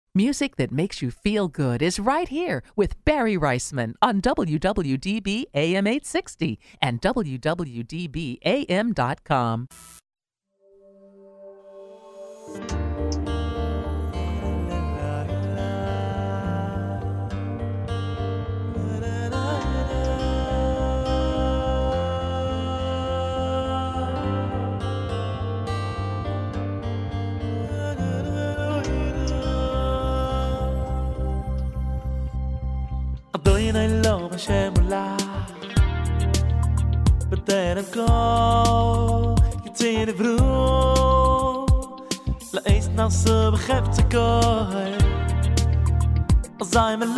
Music that makes you feel good is right here with Barry Reisman on WWDB AM 860 and WWDBAM.com. Doin I love Shemula But then I'm go You take the brew La eis na so begrijpt te koi Als I me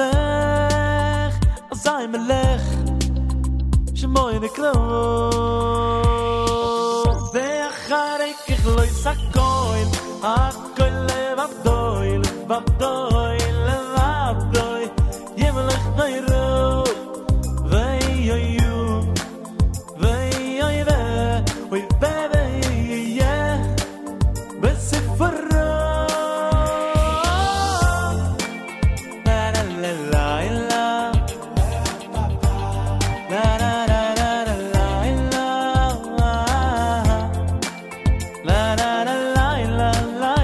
leg She mooi in de klo Ve achar ik gloi sa koil A koil wat doil Yemelig Nairo Vey you Vey we baby yeah Bes forro La la la la la La la la la la la La la la la la la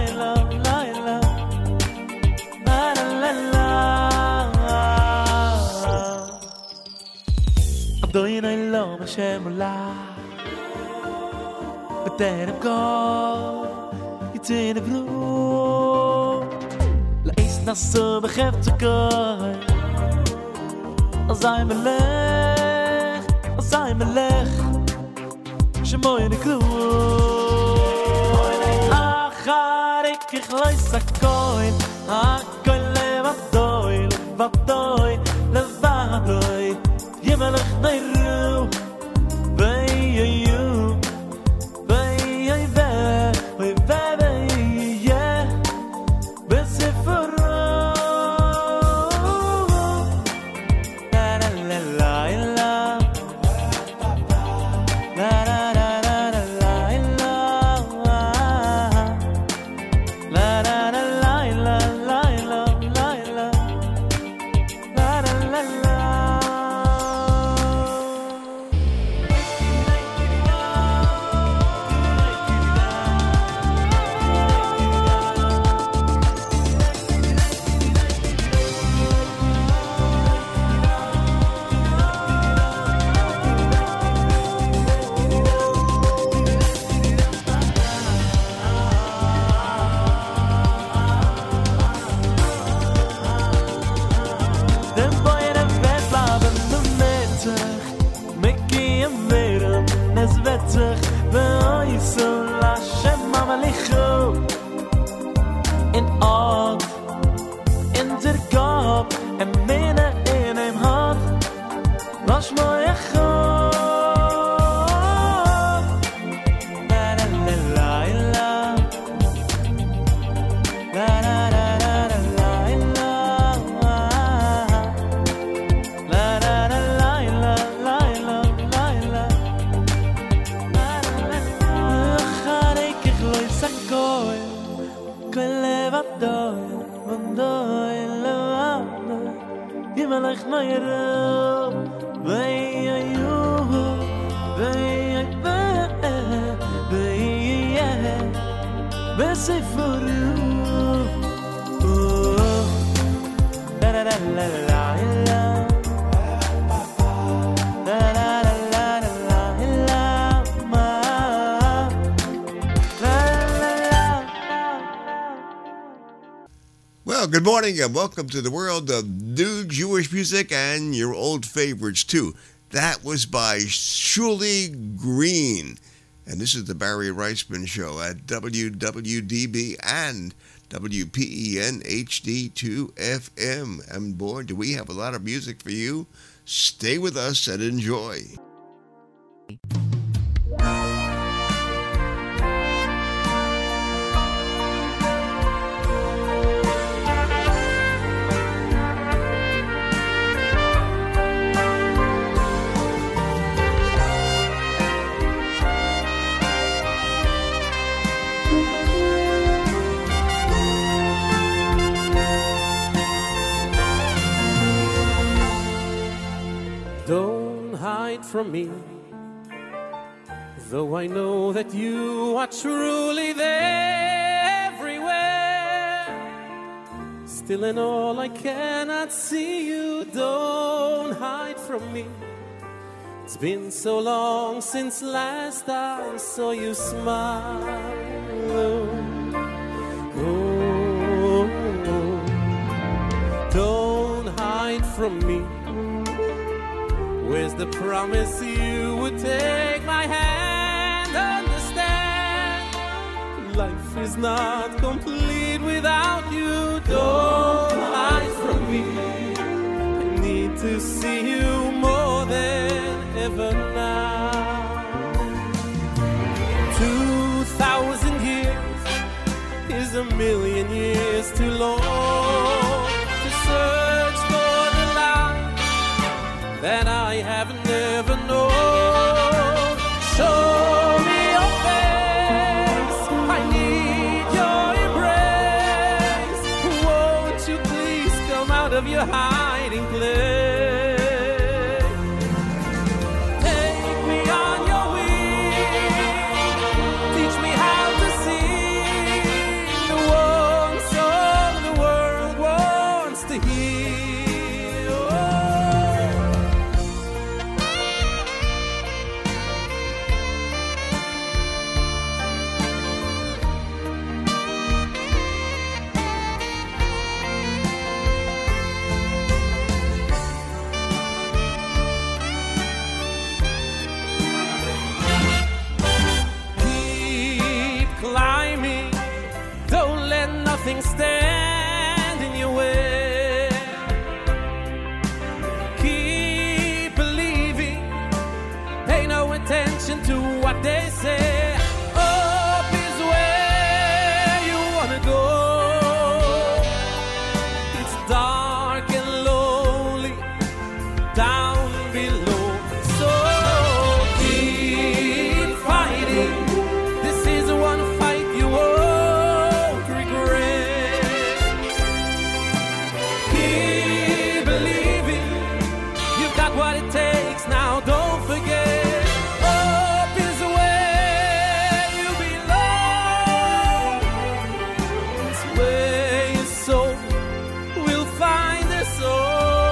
Doin I love Shemula But then I'm gone You take the brew La eis na so begrijpt te koi Als I me leg She mooi in de kroeg Achar ik gloi sa koin A koin le wat doil Le wat doil Yemelig Nairo Vey you Vey we baby yeah Bes forro La la la la la La la la la la la La la la la la la La la la la In oud, in der kop, en minne in hem had, was mooi echt goed. La la la la la, la la la la la la, la la la la la la la la. Yemelig Nairo Vey you Vey yeah Bes forro La la la la la Well, good morning and welcome to the world of new Jewish music and your old favorites too. That was by Shuli Green. And this is the Barry Reisman Show at WWDB and WPEN HD2 FM. And boy, do we have a lot of music for you. Stay with us and enjoy. from me. Though I know that you are truly there everywhere, still in all I cannot see you. Don't hide from me. It's been so long since last I saw you smile. Oh, don't hide from me. Where's the promise you would take my hand? Understand, life is not complete without you. Don't hide from me. I need to see you more than ever now. 2,000 years is a million years too long to search for the light that I have never known. Show me your face, I need your embrace. Won't you please come out of your hiding place? Take me on your wings, teach me how to sing the one song the world wants to hear. Oh. Keep climbing, don't let nothing stand in your way. Keep believing, pay no attention to what they say. Up is where you wanna go. It's dark and lonely down below. So keep fighting. This is one fight you won't regret. Keep believing, you've got what it takes now. Don't forget, up is where you belong. It's where your soul will find a soul.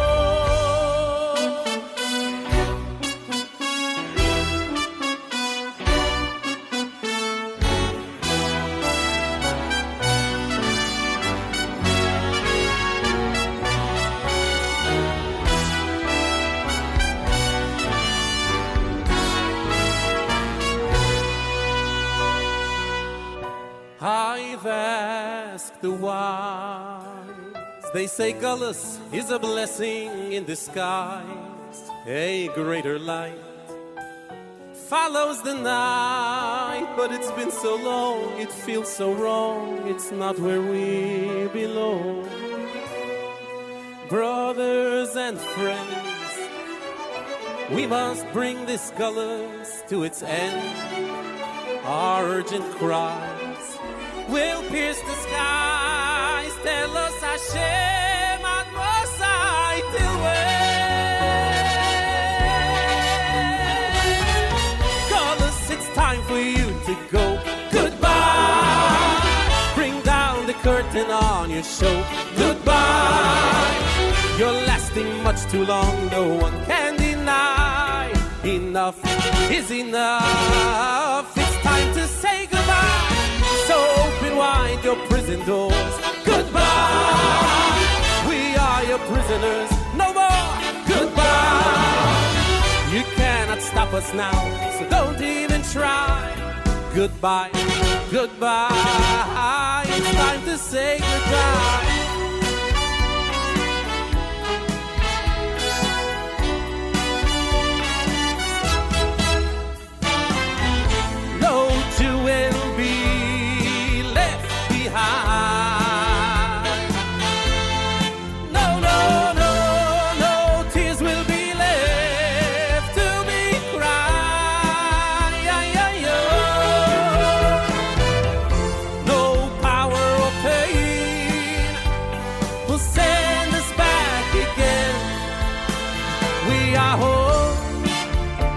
I've asked the wise. They say Gullus is a blessing in disguise. A greater light follows the night, but it's been so long, it feels so wrong. It's not where we belong. Brothers and friends, we must bring this Gullus to its end. Our urgent cries will pierce the skies. Tell us Hashem Admosai till when? Gullus, it's time for you to go. Goodbye. Bring down the curtain on your show. Goodbye. You're lasting much too long, no one can deny. Enough is enough. It's time to say goodbye. So open wide your prison doors. Goodbye. We are your prisoners. No more. Goodbye. You cannot stop us now, so don't even try. Goodbye. Goodbye. It's time to say goodbye. No Jew will be left behind. No, no, no, no tears will be left to be cried. No power or pain will send us back again. We are home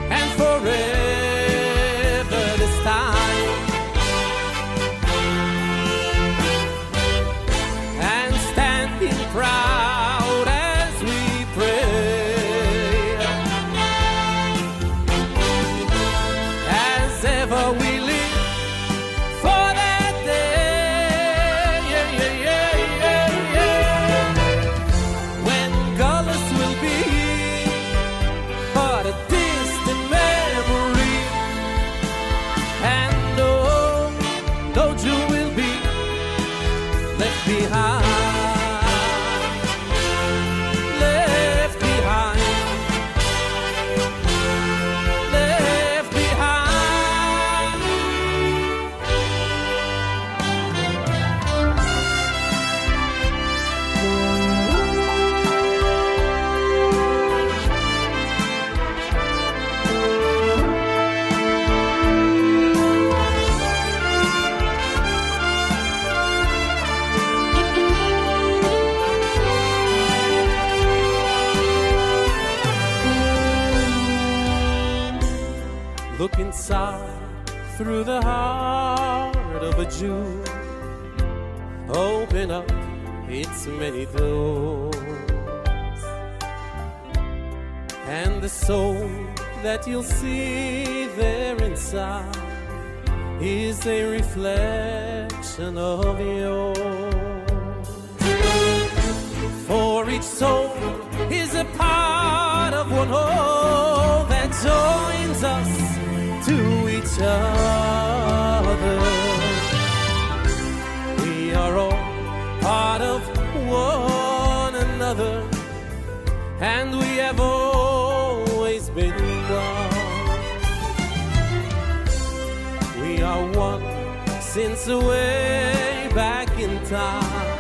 inside through the heart of a Jew. Open up its many doors, and the soul that you'll see there inside is a reflection of yours. For each soul is a part of one whole that joins us to each other. We are all part of one another, and we have always been one. We are one since way back in time,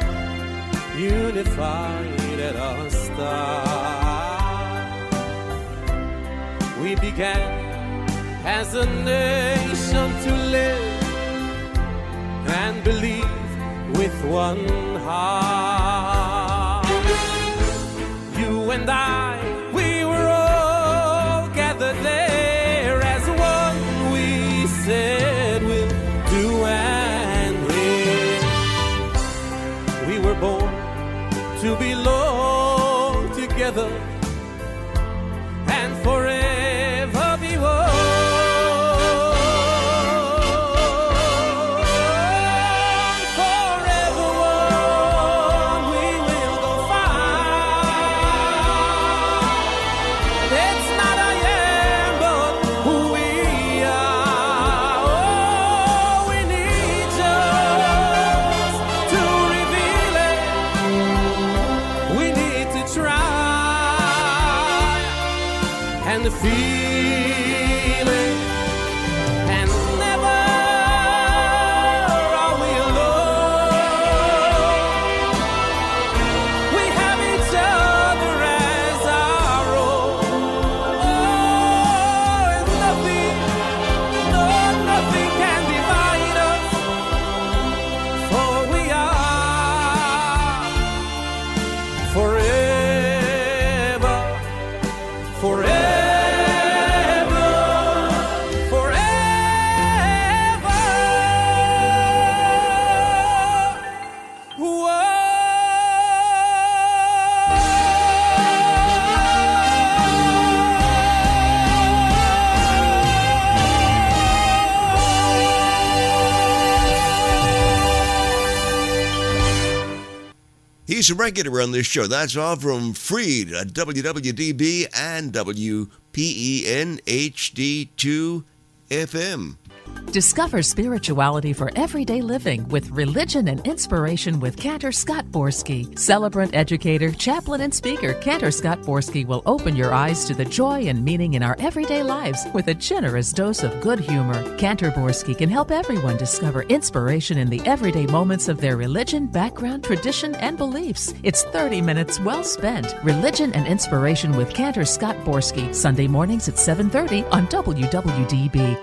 unified at our start. We began as a nation to live and believe with one heart. You and I, we were all gathered there as one. We said we'll do and live. We were born to belong together and forever be one. The feeling, and never are we alone. We have each other as our own. Oh, and nothing, no, nothing can divide us, for we are forever, forever. He's a regular on this show. That's all from Freed at WWDB and WPEN HD2 FM. Discover spirituality for everyday living with Religion and Inspiration with Cantor Scott Borski. Celebrant, educator, chaplain, and speaker, Cantor Scott Borski will open your eyes to the joy and meaning in our everyday lives with a generous dose of good humor. Cantor Borski can help everyone discover inspiration in the everyday moments of their religion, background, tradition, and beliefs. It's 30 minutes well spent. Religion and Inspiration with Cantor Scott Borski, Sunday mornings at 7:30 on WWDB.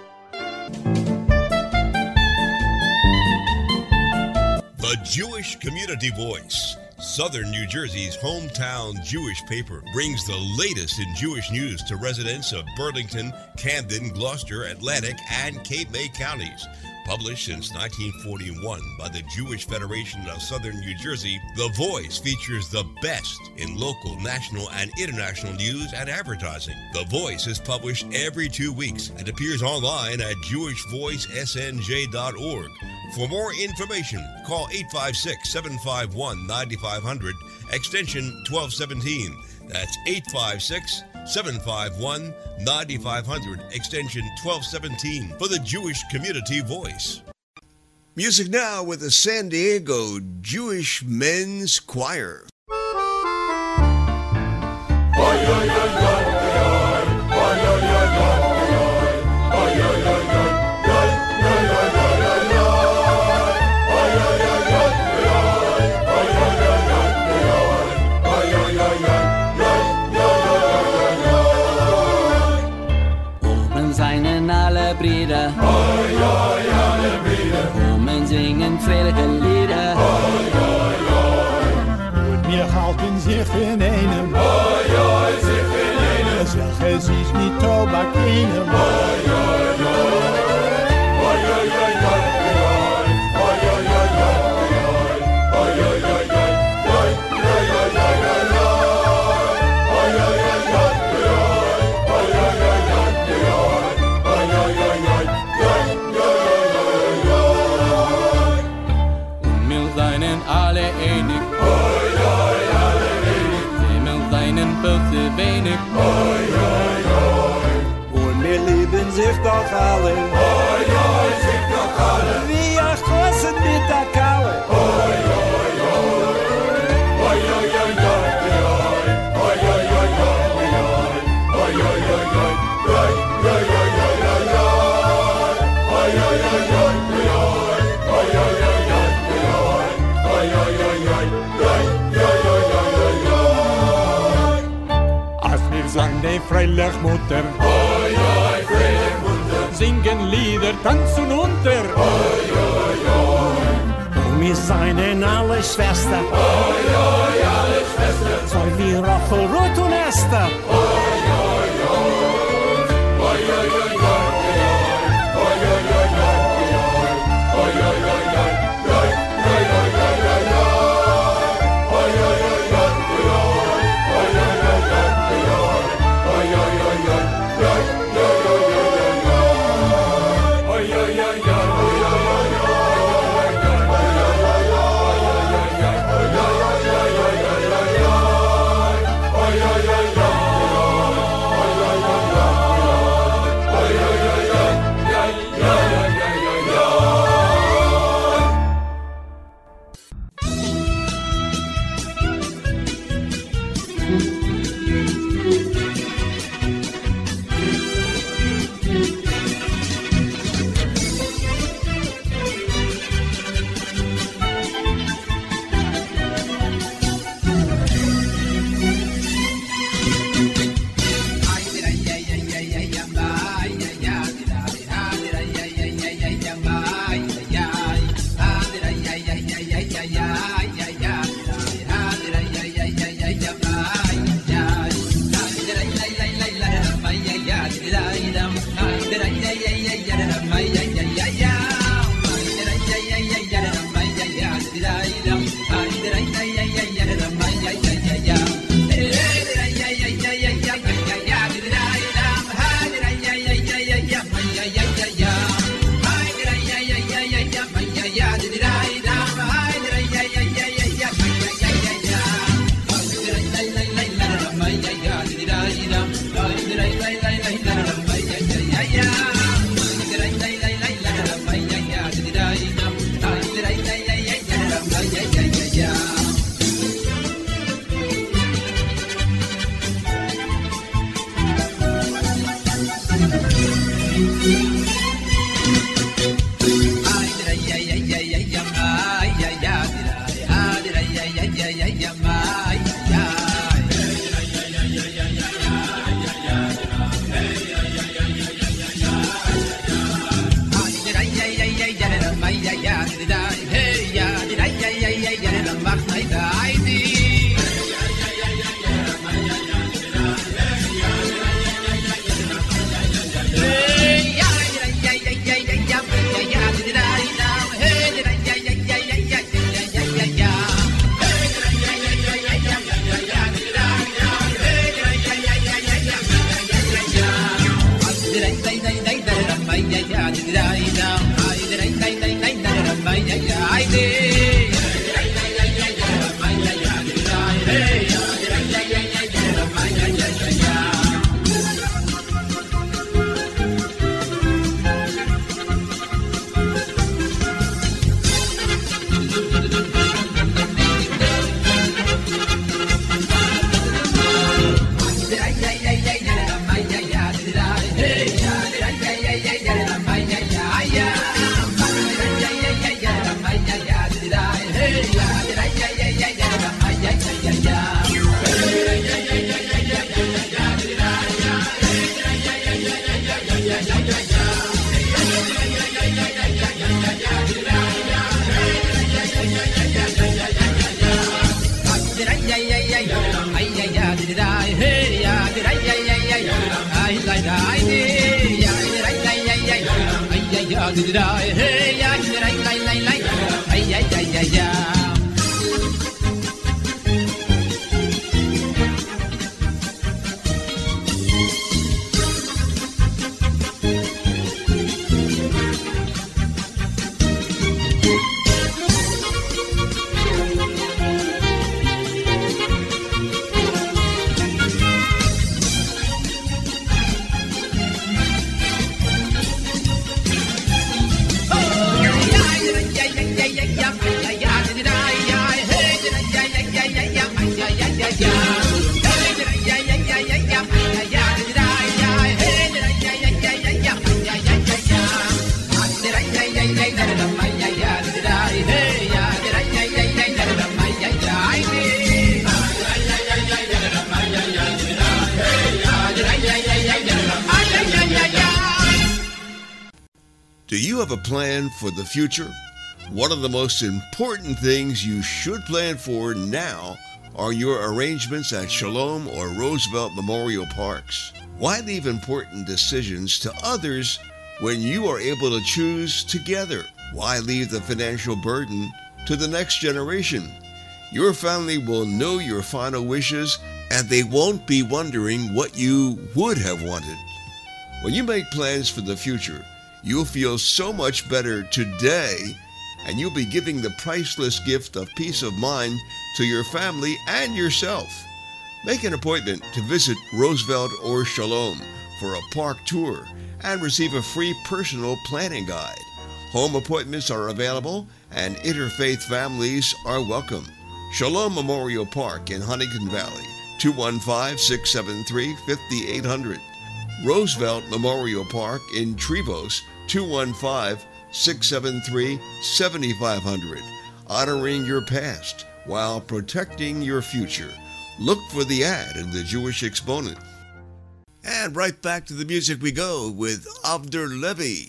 The Jewish Community Voice, Southern New Jersey's hometown Jewish paper, brings the latest in Jewish news to residents of Burlington, Camden, Gloucester, Atlantic, and Cape May counties. Published since 1941 by the Jewish Federation of Southern New Jersey, The Voice features the best in local, national, and international news and advertising. The Voice is published every 2 weeks and appears online at jewishvoicesnj.org. For more information, call 856-751-9500, extension 1217. That's 856-751-9500, extension 1217 for the Jewish Community Voice. Music now with the San Diego Jewish Men's Choir. Brüder, oi, oi, alle Brüder, und singen fröhliche Lieder, oi, oi, oi. Und wir halten sich in einem, oi, oi, sich in einem, sag es ist nicht Tobak in einem, oi, oi. alle. Oi, oi, sing doch alle. Wie a Chosset mit a Kalle. Oi, oi, oi. Oi, oi, oi, oi, oi. Oi, oi, oi, oi, oi. Oi, oi, oi, oi. Oi, oi, oi, oi, oi, oi. Oi, oi, oi, oi, oi. Oi, oi, oi, oi, oi. Oi, oi, oi, oi, oi. Oi, oi, oi, oi, oi, oi. Als wir sang die freilich Mutter. Oi, oi, freilich Mutter. Singen Lieder, tanzen unter. Oi, oi, oi. Und wir seien alle Schwester. Oi, oi, alle Schwester. Zwei wie Rochel, Rot und Esther. Oi, oi, oi. Oi, oi, oi, oi. Oi, oi, oi, oi. Oi, oi, oi, oi. Oi, oi, oi, oi, oi. Oi, oi, oi, oi. Oi, oi, oi, oi. Oi, oi, oi, oi. Oi, oi, oi, oi. Oi, oi, oi, oi. Do you have a plan for the future? One of the most important things you should plan for now are your arrangements at Shalom or Roosevelt Memorial Parks. Why leave important decisions to others when you are able to choose together? Why leave the financial burden to the next generation? Your family will know your final wishes, and they won't be wondering what you would have wanted. When you make plans for the future, you'll feel so much better today, and you'll be giving the priceless gift of peace of mind to your family and yourself. Make an appointment to visit Roosevelt or Shalom for a park tour and receive a free personal planning guide. Home appointments are available and interfaith families are welcome. Shalom Memorial Park in Huntington Valley, 215-673-5800. Roosevelt Memorial Park in Trevose, 215-673-7500. Honoring your past while protecting your future. Look for the ad in the Jewish Exponent. And right back to the music we go with Avner Levy.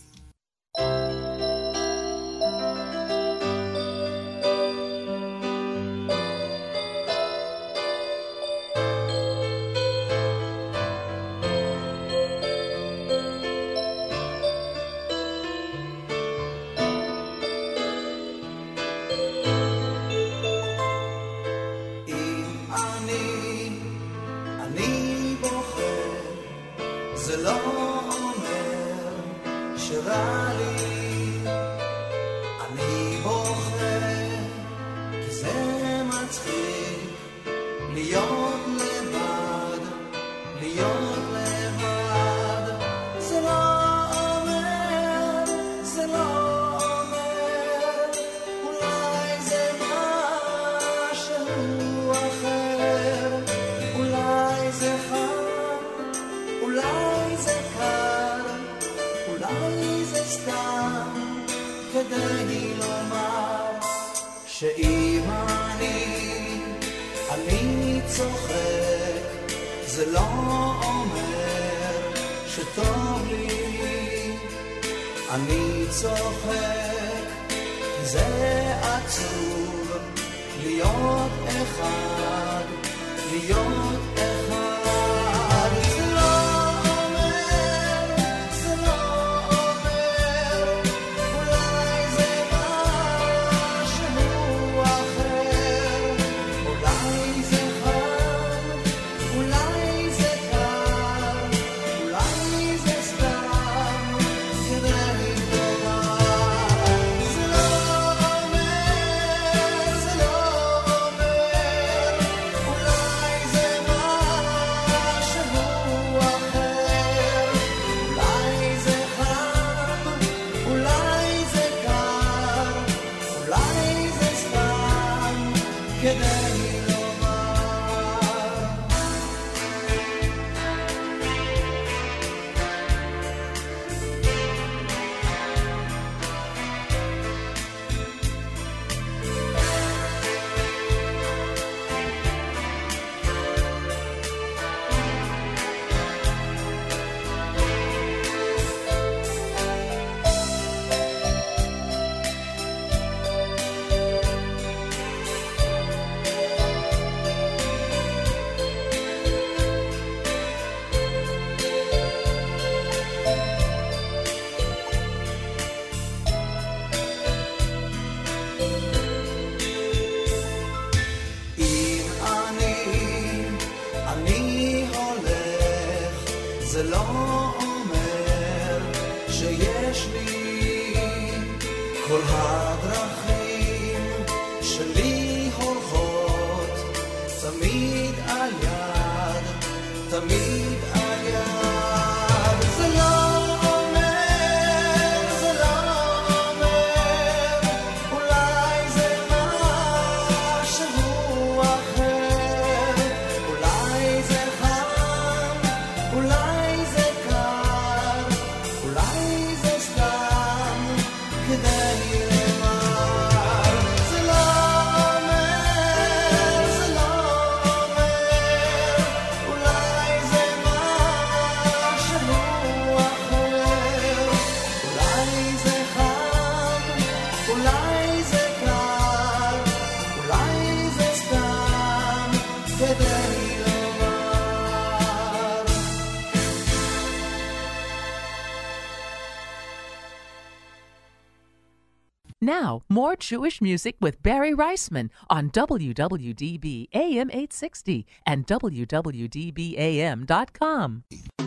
Now, more Jewish music with Barry Reisman on WWDB AM 860 and WWDBAM.com.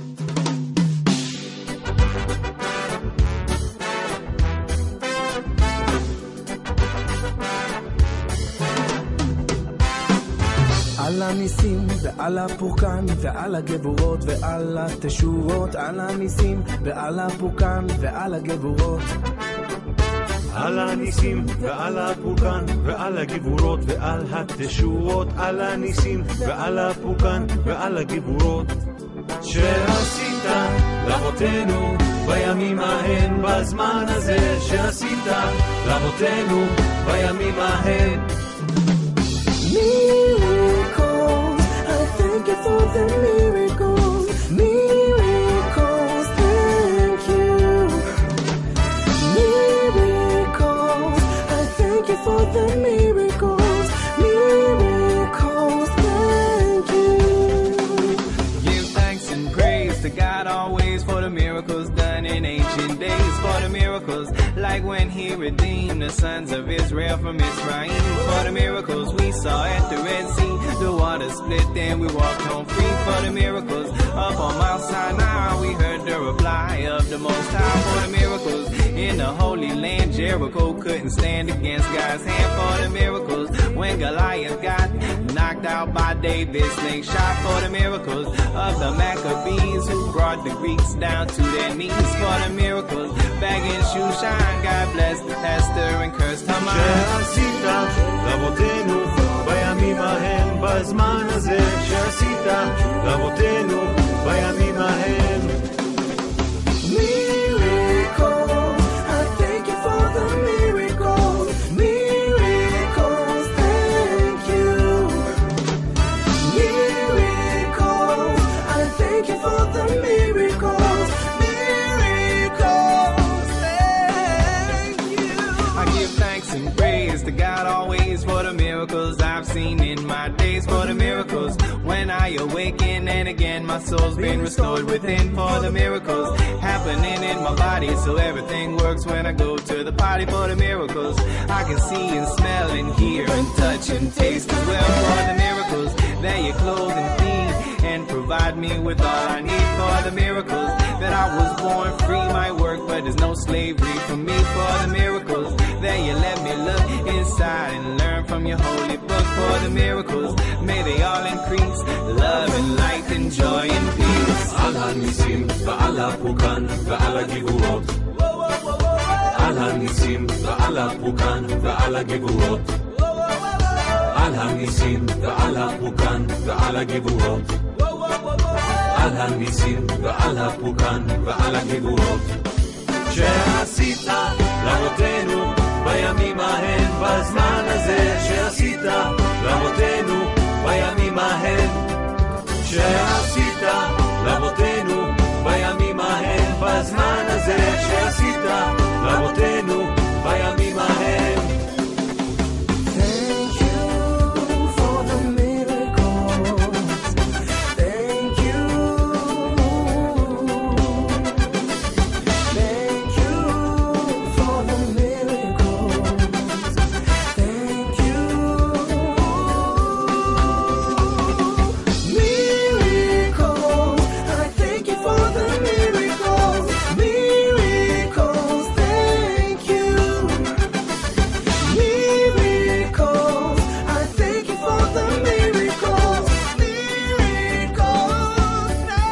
על הניסים ועל הפורקן ועל הגבורות ועל התשורות, על הניסים ועל הפורקן ועל הגבורות, על הניסים ועל הפורקן ועל הגבורות ועל התשורות, על הניסים ועל הפורקן ועל הגבורות שעשית לאבותינו בימים ההם, בזמן הזה שעשית לאבותינו בימים ההם. Miracles, I thank you for the miracles. Miracles, thank you. Miracles, I thank you for the miracles. Miracles, thank you. Give thanks and praise to God always for the miracles done in ancient days. For the miracles like when he redeemed the sons of Israel from Mitzrayim. For the miracles we saw at the Red Sea, the water split and we walked home free. For the miracles up on Mount Sinai, we heard the reply of the Most High. For the miracles in the Holy Land, Jericho couldn't stand against God's hand. For the miracles when Goliath got knocked out by David's slingshot. For the miracles of the Maccabees who brought the Greeks down to their knees. For the miracles back in Shushan, God blessed Esther and cursed Haman. שעשית לאבותינו בימים ההם, בזמן הזה שעשית לאבותינו בימים ההם. Miracles, I thank you for the miracles. Miracles, thank you. Miracles, I thank you for the miracles. Miracles, thank you. I give thanks and praise to God always for the miracles I've seen in my days. For the miracles when I awaken and again my soul's been restored within. For the miracles happening in my body so everything works when I go to the party. For the miracles I can see and smell and hear and touch and taste as well. For the miracles that you clothe and feed and provide me with all I need. For the miracles that I was born free might work but there's no slavery for me. For the miracles that you let me look inside and learn from your holy book. For the miracles may they all increase love and light and joy and peace. על הניסים ועל הפורקן ועל הגבורות, על הניסים ועל הפורקן ועל הגבורות, על הניסים ועל הפורקן ועל הגבורות, על הניסים ועל הפורקן ועל הגבורות שעשית לאבותינו בימים ההם, בזמן הזה שעשית לאבותינו בימים ההם, שעשית לאבותינו בימים ההם, בזמן הזה שעשית לאבותינו בימים ההם. Thank you for the miracles. Thank you. Thank you for the miracles. Thank you. Miracles, I thank you for the miracles. Miracles, thank you. Miracles, I thank you for the miracles. Miracles,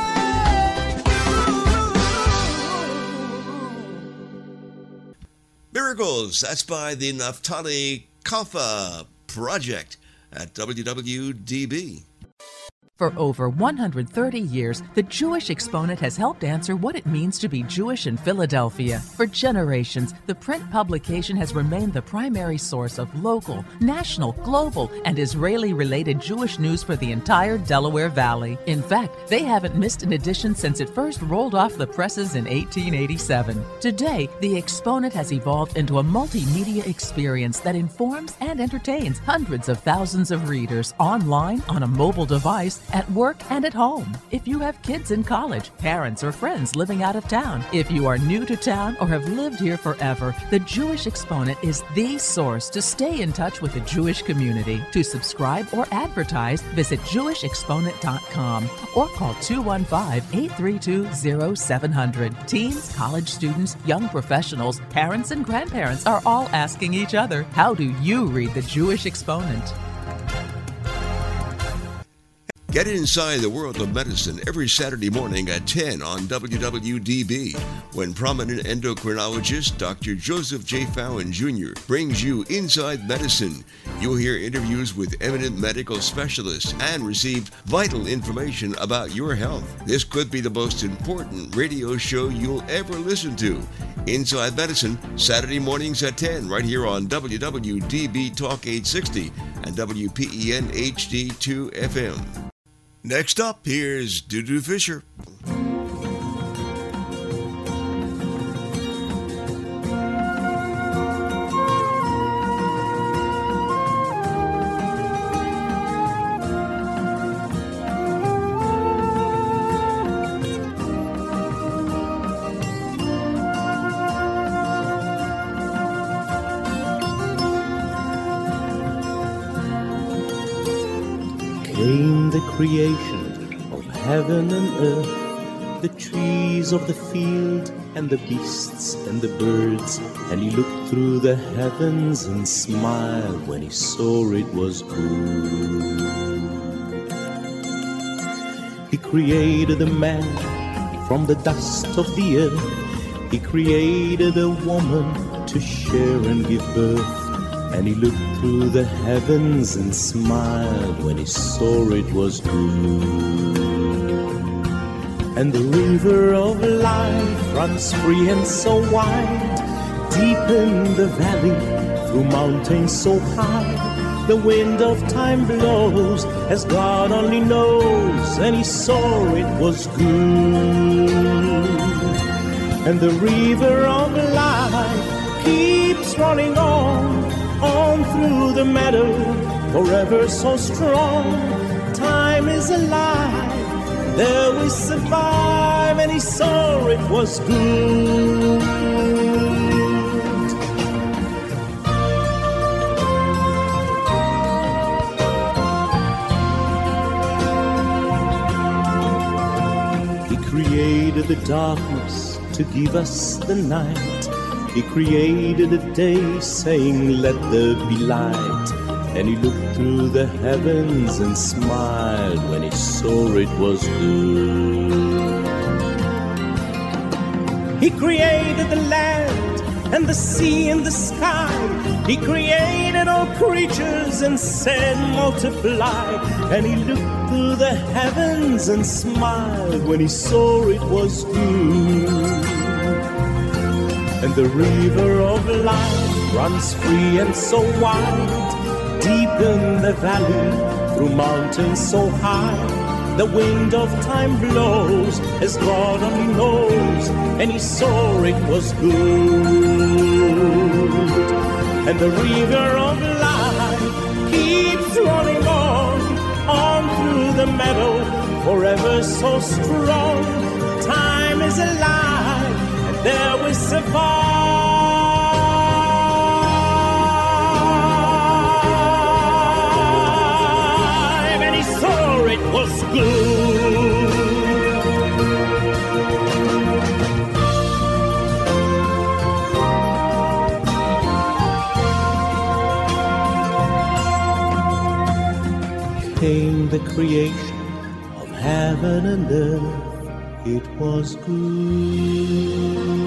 thank you. Miracles, that's by the Naftali Kafa Project at WWDB. For over 130 years, the Jewish Exponent has helped answer what it means to be Jewish in Philadelphia. For generations, the print publication has remained the primary source of local, national, global, and Israeli-related Jewish news for the entire Delaware Valley. In fact, they haven't missed an edition since it first rolled off the presses in 1887. Today, the Exponent has evolved into a multimedia experience that informs and entertains hundreds of thousands of readers online, on a mobile device, at work and at home. If you have kids in college, parents or friends living out of town, if you are new to town or have lived here forever, the Jewish Exponent is the source to stay in touch with the Jewish community. To subscribe or advertise, visit jewishexponent.com or call 215-832-0700. Teens, college students, young professionals, parents, and grandparents are all asking each other, how do you read the Jewish Exponent? Get inside the world of medicine every Saturday morning at 10 on WWDB when prominent endocrinologist Dr. Joseph J. Fallon Jr. brings you Inside Medicine. You'll hear interviews with eminent medical specialists and receive vital information about your health. This could be the most important radio show you'll ever listen to. Inside Medicine, Saturday mornings at 10, right here on WWDB Talk 860 and WPEN HD2 FM. Next up, here's Dudu Fisher. Came the creation of heaven and earth, the trees of the field and the beasts and the birds, and he looked through the heavens and smiled when he saw it was good. He created a man from the dust of the earth, he created a woman to share and give birth. And he looked through the heavens and smiled when he saw it was good. And the river of life runs free and so wide, deep in the valley, through mountains so high. The wind of time blows as God only knows, and he saw it was good. And the river of life keeps running on through the meadow, forever so strong. Time is alive, there we survive, and he saw it was good. He created the darkness to give us the night. He created a day saying, let there be light. And he looked through the heavens and smiled when he saw it was good. He created the land and the sea and the sky. He created all creatures and said, multiply. And he looked through the heavens and smiled when he saw it was good. And the river of life runs free and so wide, deep in the valley, through mountains so high. The wind of time blows as God only knows, and he saw it was good. And the river of life keeps running on through the meadow, forever so strong. Time is alive, there we survive, and he saw it was good. Came the creation of heaven and earth, it was good.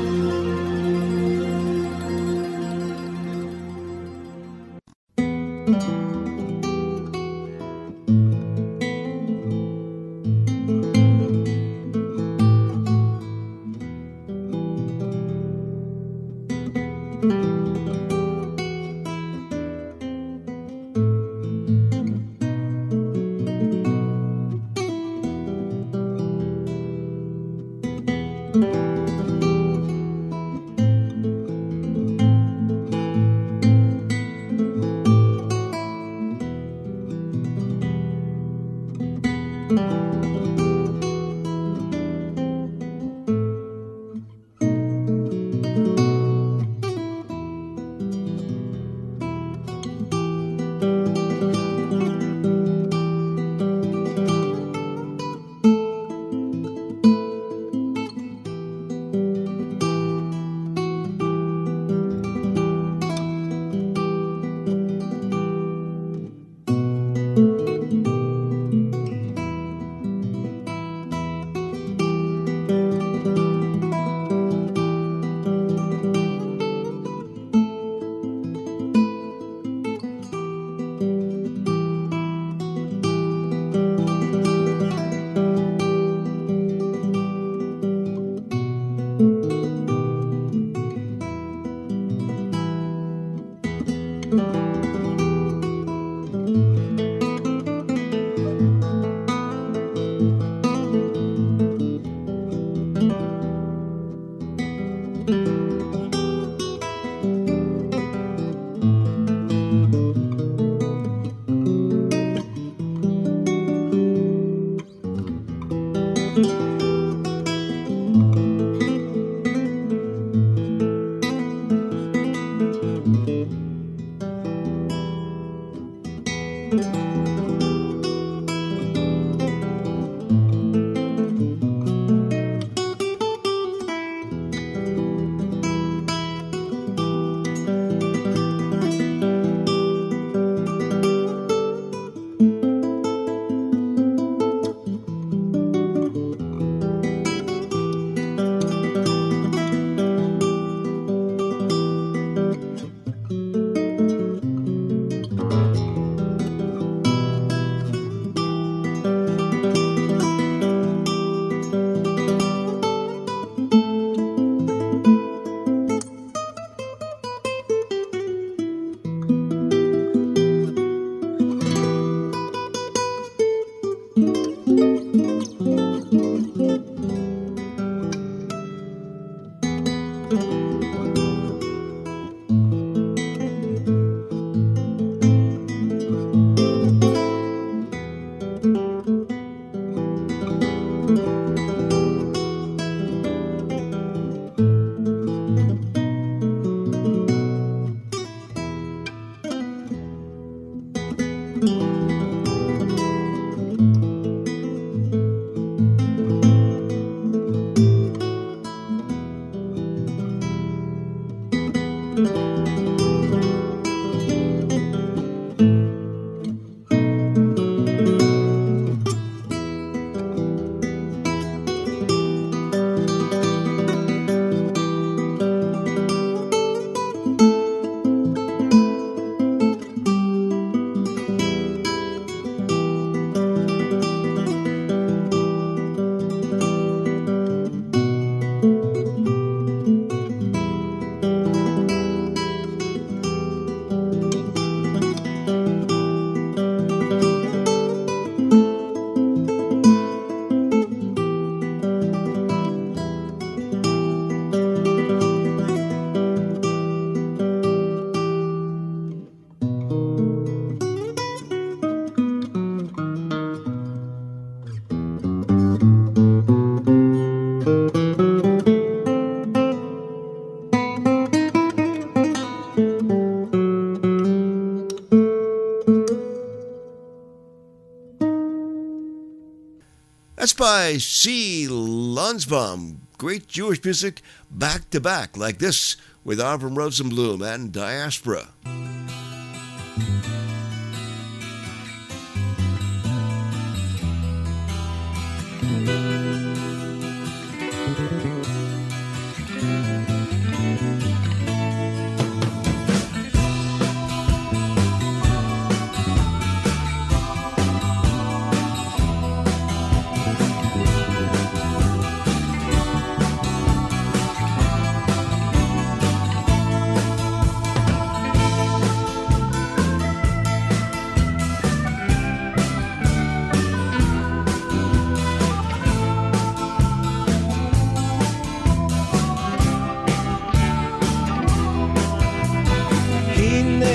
That's by C. Lunsbaum. Great Jewish music back to back, like this with Avram Rosenblum and Diaspora.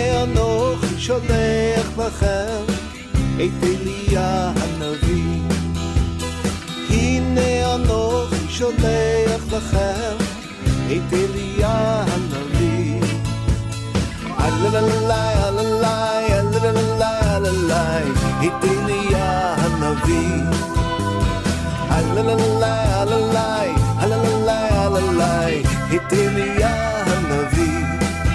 שולח לכם את אליה הנביא שולח לכם את אליה הנביא. אללאי, אללאי, אללאי, אללאי, את אליה הנביא. אללאי, אללאי, אללאי, אללאי, את אליה הנביא.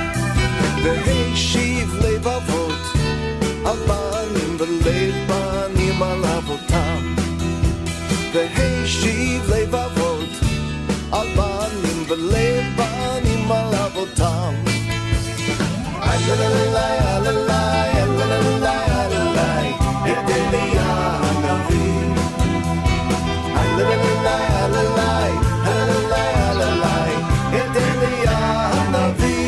והשיב לבבות על בנים ולב בנים על אבותם. והשיב לבבות על בנים ולב בנים על אבותם. אללאי, אללאי, אללאי, אללאי, את אליה הנביא. אללאי, אללאי, אללאי, אללאי, את אליה הנביא.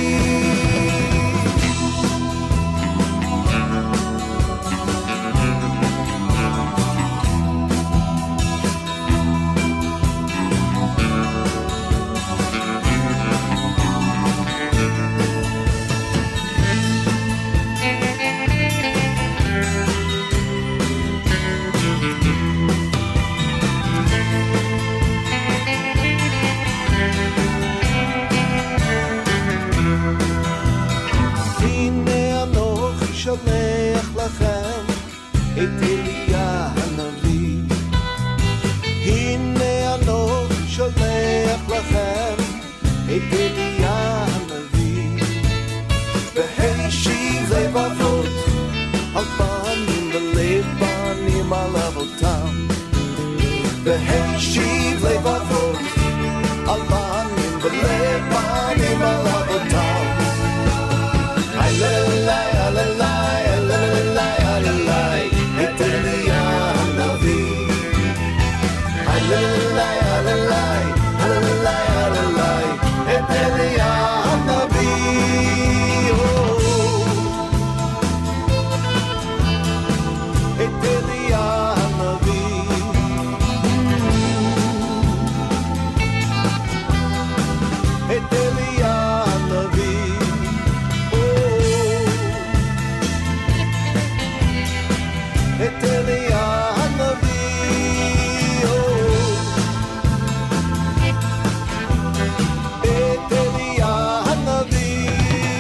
שולח לכם את אליה הנביא. הנה אנוכי שולח לכם את אליה הנביא. והשיב לבבות על בנים ולב בנים על אבותם. והשיב לבבות על בנים ולב בנים על אבותם. אללאי, אללאי, אללאי, אללאי, את אליה הנביא. אללאי, אללאי, אללאי, אללאי, את אליה הנביא. את אליה הנביא. את אליה הנביא. את אליה הנביא. את אליה הנביא.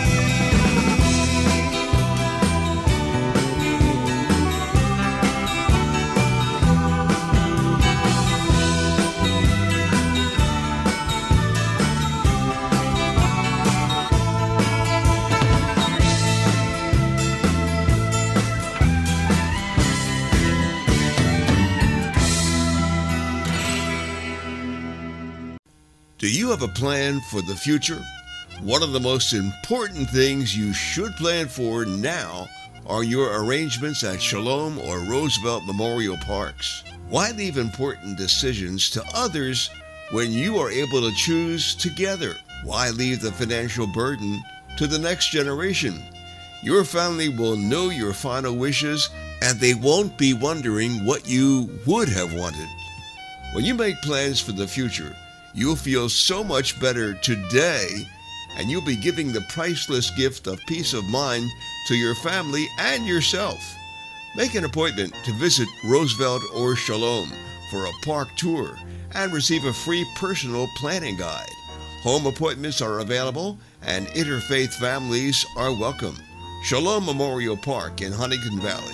Do you have a plan for the future? One of the most important things you should plan for now are your arrangements at Shalom or Roosevelt Memorial Parks. Why leave important decisions to others when you are able to choose together? Why leave the financial burden to the next generation? Your family will know your final wishes, and they won't be wondering what you would have wanted. When you make plans for the future, you'll feel so much better today, and you'll be giving the priceless gift of peace of mind to your family and yourself. Make an appointment to visit Roosevelt or Shalom for a park tour and receive a free personal planning guide. Home appointments are available, and interfaith families are welcome. Shalom Memorial Park in Huntington Valley,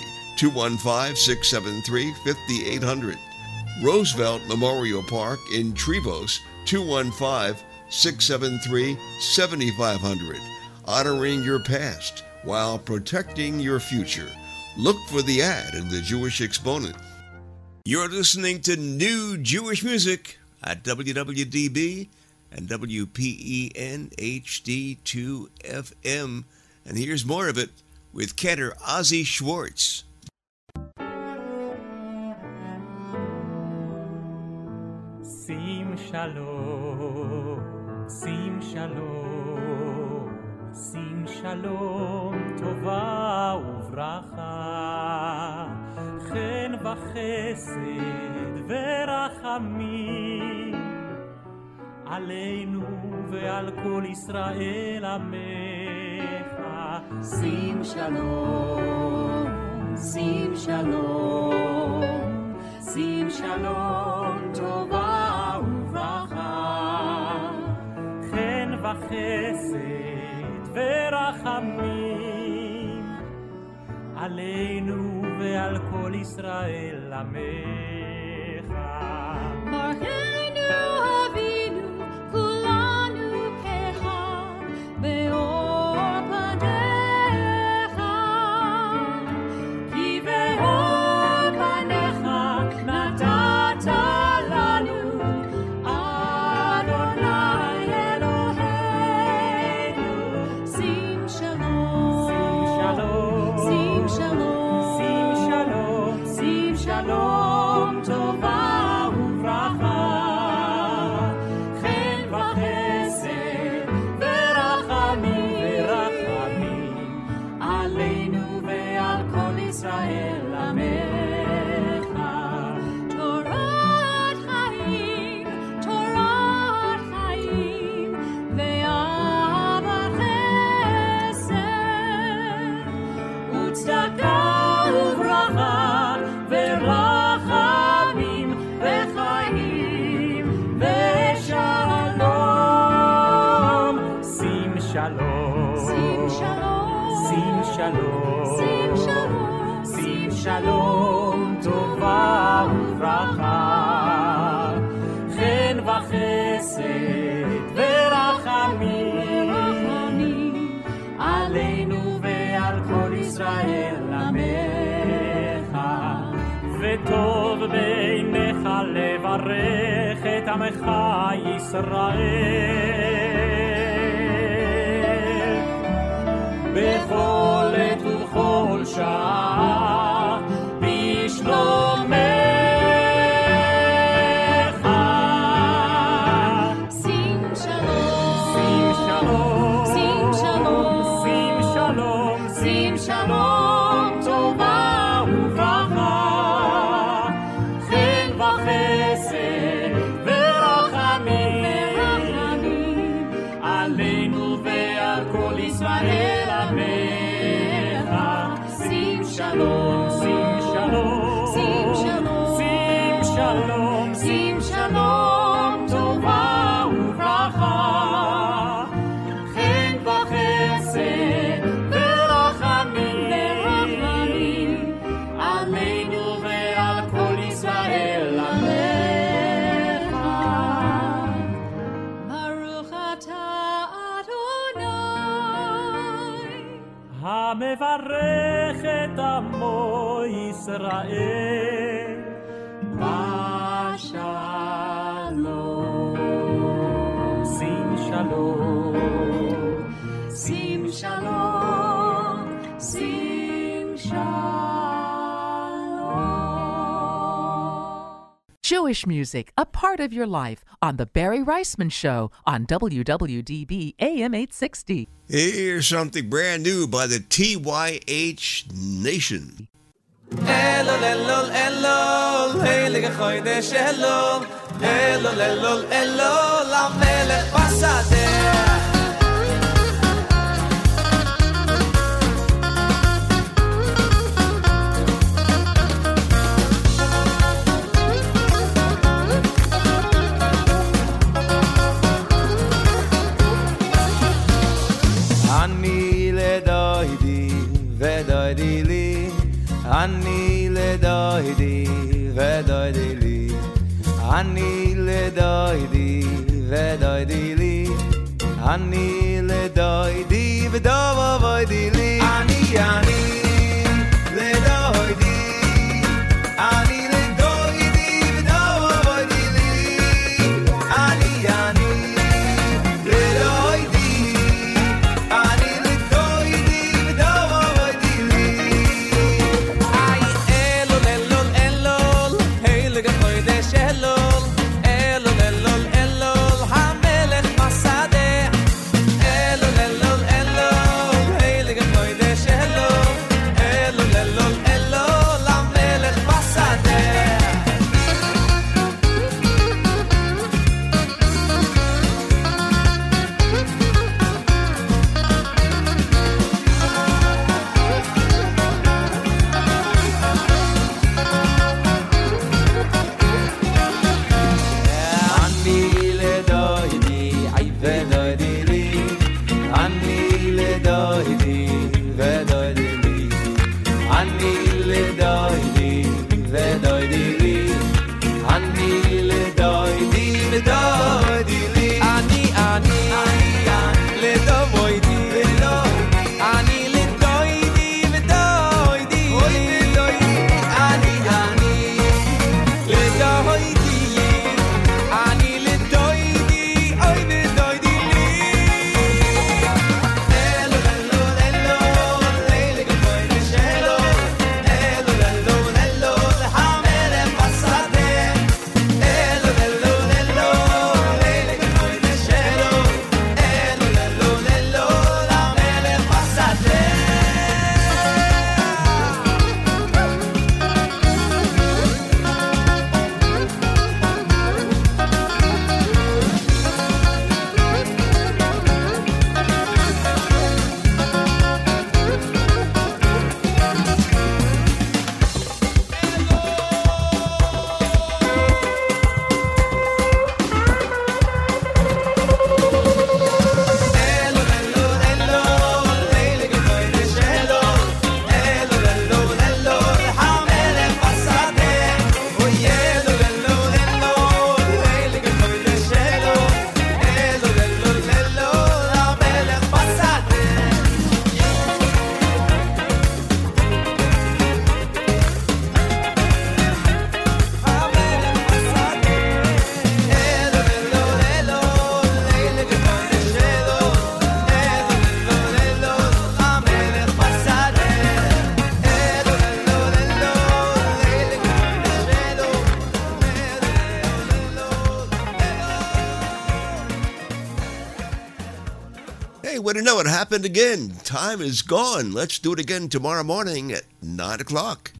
215-673-5800. Roosevelt Memorial Park in Trevose, 215-673-7500. Honoring your past while protecting your future. Look for the ad in the Jewish Exponent. You're listening to New Jewish Music at WWDB and WPEN HD2 FM. And here's more of it with Cantor Ozzie Schwartz. Sim shalom, sim shalom, sim shalom, tova uvracha, chen v'chesed v'rachamim, aleinu ve'al kol Yisrael amecha. Sim shalom, sim shalom, sim shalom, tova uvracha. חסד ורחמים עלינו ועל כל ישראל עמך. ברכנו אבינו כולנו כאחד באור פניך, כי באור פניך נתת לנו אדוני אלוהינו. שים שלום, שים שלום, שים שלום, שים שלום, טובה וברכה, חן וחסד ורחמים עלינו ועל כל ישראל עמך. תורת חיים, תורת חיים, ואהבת חסד וצדקה וברכה ורחמים וחיים ושלום. שים שלום, שים שלום, שים שלום, שים שלום, שים שלום, טובה וברכה, חן וחסד ורחמים עלינו ועל כל ישראל עמך. וטוב בעיניך לברך את עמך ישראל בכל עת ובכל שעה בשלומך. שים שלום, שים שלום, שים שלום, שים שלום, שים שלום, טובה וברכה, חן וחסד ורחמים עלינו ועל כל ישראל עמך. שים שלום, שים שלום, שים שלום, שים שלום, שים שלום, טובה וברכה, חן וחסד ורחמים עלינו ועל כל ישראל עמך. ברוך אתה אדוני המברך את עמו ישראל בשלום. שים שלום, שים שלום, שים שלום. Jewish music, a part of your life, on The Barry Reisman Show on WWDB AM 860. Here's something brand new by the TYH Nation. אלול אלול אלול, heilige chodesh אלול, אלול אלול אלול, המלך בשדה. אני לדוידי ודוידי לי, אני לדוידי ודוידי לי, אני לדוידי ודוידי לי, אני לדוידי ודוידי לי, אני לדוידי, אני לדוידי ודוידי לי, אני אלול אלול אלול, heilige chodesh אלול, way to know it happened again. Time is gone. Let's do it again tomorrow morning at 9 o'clock.